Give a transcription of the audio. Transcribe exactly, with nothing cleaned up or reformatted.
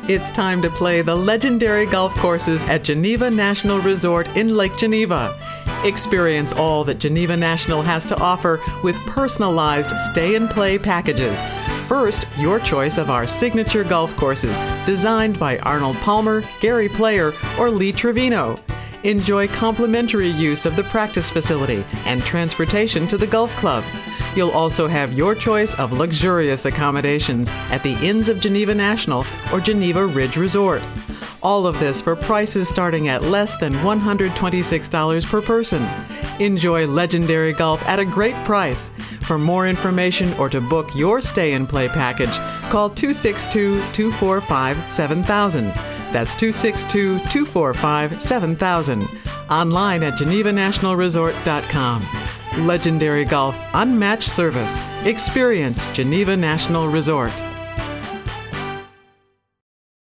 It's time to play the legendary golf courses at Geneva National Resort in Lake Geneva. Experience all that Geneva National has to offer with personalized stay-and-play packages. First, your choice of our signature golf courses, designed by Arnold Palmer, Gary Player, or Lee Trevino. Enjoy complimentary use of the practice facility and transportation to the golf club. You'll also have your choice of luxurious accommodations at the Inns of Geneva National or Geneva Ridge Resort. All of this for prices starting at less than one hundred twenty-six dollars per person. Enjoy legendary golf at a great price. For more information or to book your stay-and-play package, call two six two, two four five, seven thousand. That's two six two, two four five, seven thousand. Online at geneva national resort dot com. Legendary golf, unmatched service. Experience Geneva National Resort.